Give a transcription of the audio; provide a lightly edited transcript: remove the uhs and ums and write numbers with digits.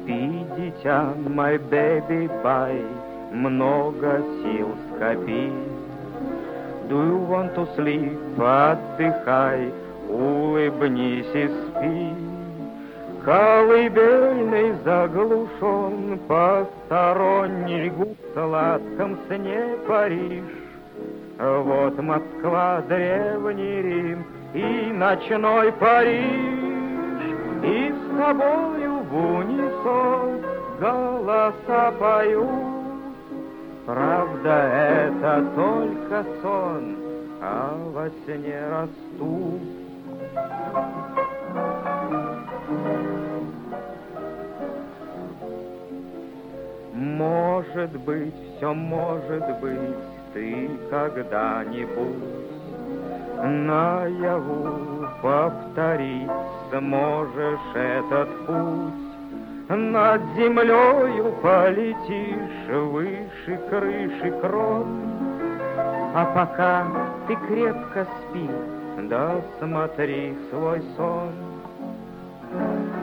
Спи, дитя, my baby, bye, много сил скопи. Do you want to sleep? Отдыхай, улыбнись и спи. Колыбельный заглушен, посторонний гул в сладком сне Париж. Вот Москва, древний Рим и ночной Париж. И с тобою в унисон голоса поют. Правда, это только сон, а во сне растут. Может быть, все может быть, ты когда-нибудь наяву повторить сможешь этот путь. Над землею полетишь выше крыши крон. А пока ты крепко спи, да смотри свой сон.